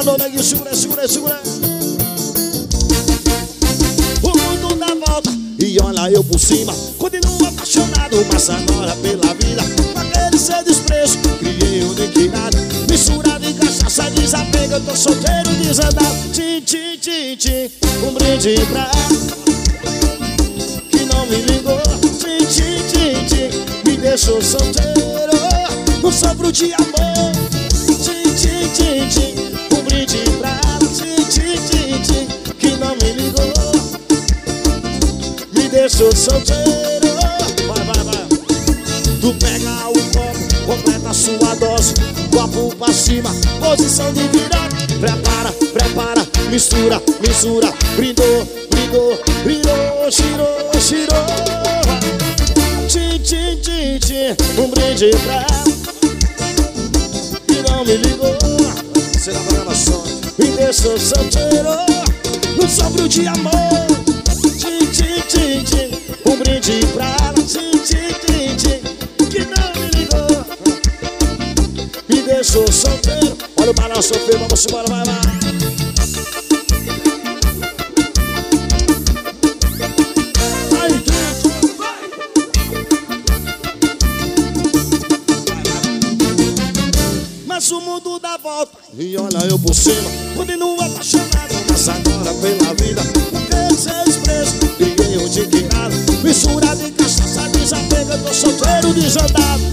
Alô, neguinho, segura, segura, segura. O mundo dá volta e olha eu por cima. Continuo apaixonado, mas agora pela vida. Com aquele seu desprezo, criei um liquidado. Misturado em cachaça, desapego. Eu tô solteiro, desandado. Tchim, tchim, tchim, tchim. Um brinde pra que não me ligou. Tchim, tchim, tchim, tchim. Me deixou solteiro, não sofro de amor. Tchim, tchim, tchim, tchim. Um brinde pra tchim, tchim, tchim, tchim. Que não me ligou, me deixou solteiro. Vai, vai, vai. Tu pega o copo, completa a sua dose. Copo pra cima, posição de virada. Prepara, prepara, mistura, mistura. Brindou, brindou, brindou, girou, girou. Tchim, tchim, tchim, tchim. Um brinde pra que não me ligou. Você na programação. Me deixou solteiro, não sofro de amor. Tchim, tchim, tchim, tchim. Um brinde pra ela. Tchim, tchim, tchim, tchim. Que não me ligou, me deixou solteiro. Olha o balanço feio, vamos embora, vai lá. Aí dentro, vai. Mas o mundo dá volta e olha eu por cima. Continuo apaixonado, mas agora pela vida. Porque seu desprezo, criei um dignado. Misturado em cachaça, desapego. Eu tô solteiro, desandado.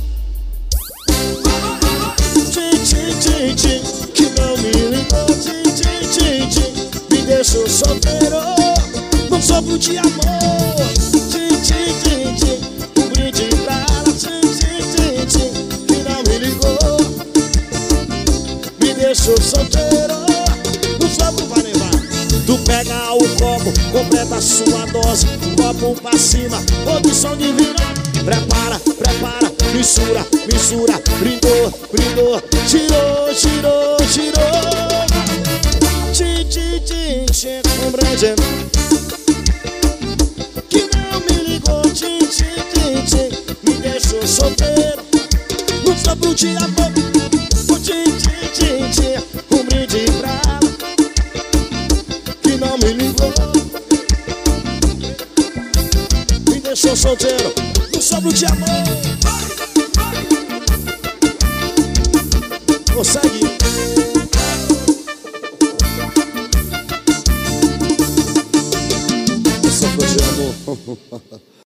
Tchim, tchim, tchim, tchim. Que não me ligou. Tchim, tchim, tchim, tchim. Me deixou solteiro, não sofro de amor. Tchim, tchim, tchim, tchim. Um brinde pra ela. Tchim, tchim, tchim, tchim. Que não me ligou, me deixou solteiro, não sofro, vai levar. Tu pega o copo, completa a sua dose. Copo pra cima, posição de virada. Prepara, prepara, mistura, mistura. Brindou, brindou, tirou, tirou, tirou. Tchim, tchim, tchim, tchim. Um brinde que não me ligou. Tchim, tchim, tchim, tchim. Me deixou solteiro, não sofro de amor. Tchim, tchim, tchim, tchim. Um brinde pra ela que não me ligou, me deixou solteiro, não sofro de amor. Consegue? Não sofro de amor.